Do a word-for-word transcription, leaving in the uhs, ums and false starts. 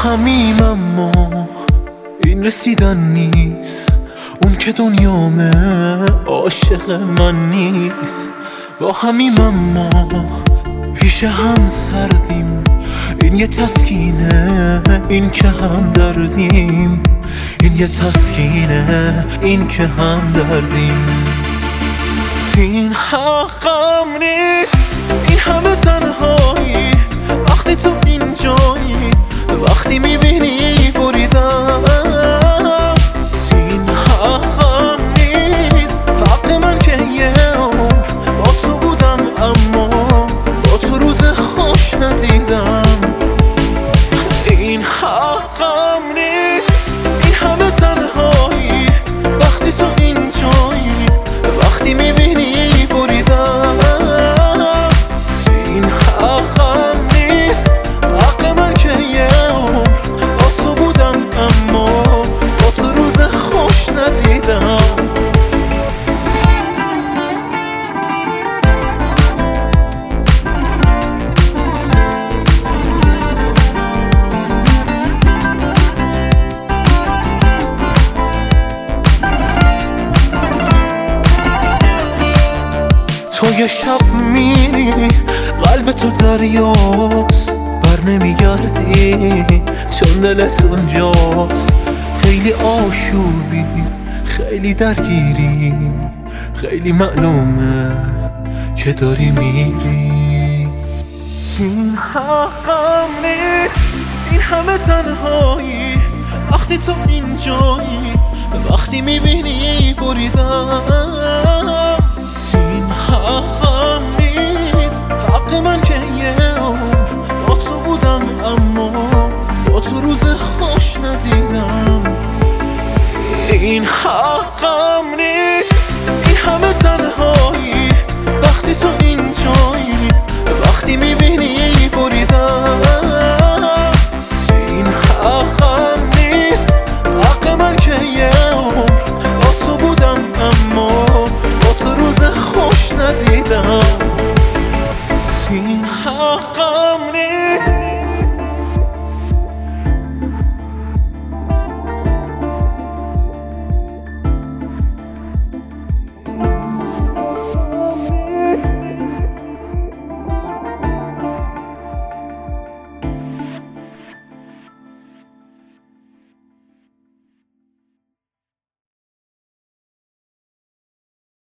همیم اما این رسیدن نیست، اون که دنیامه عاشق من نیست. با همیم اما پیش هم سردیم، این یه تسکینه، این که هم دردیم. این یه تسکینه، این که هم دردیم. این حقم نیست، این همه تنهایی، وقتی تو اینجایی، وقتی میبینی بریدم. این حقم نیست، حق من که یه عمر با تو بودم، اما با تو روز خوش ندیدم. این حقم نیست، این همه تنهایی، وقتی تو اینجایی، وقتی میبینی بریدم. این حقم نیست، حق من که یه عمر با تو بودم، اما با تو روز خوش ندیدم. تو یه شب میری، قلب تو دریاست، بر نمیگردی چون دلت اونجاست. خیلی آشوبی، خیلی درگیری، خیلی معلومه که داری میری. این حقم نیست، این همه تنهایی، وقتی تو اینجایی، وقتی میبینی بریدم. حقم نیست، حق من که یه عمر با تو بودم، اما با تو روز خوش ندیدم. این حقم نیست، این همه تنهایی، وقتی تو اینجایی، وقتی میبینی بریدم. این حقم نیست، حق من که یه عمر با تو بودم، اما با تو روز خوش ندیدم. این حقم نیست.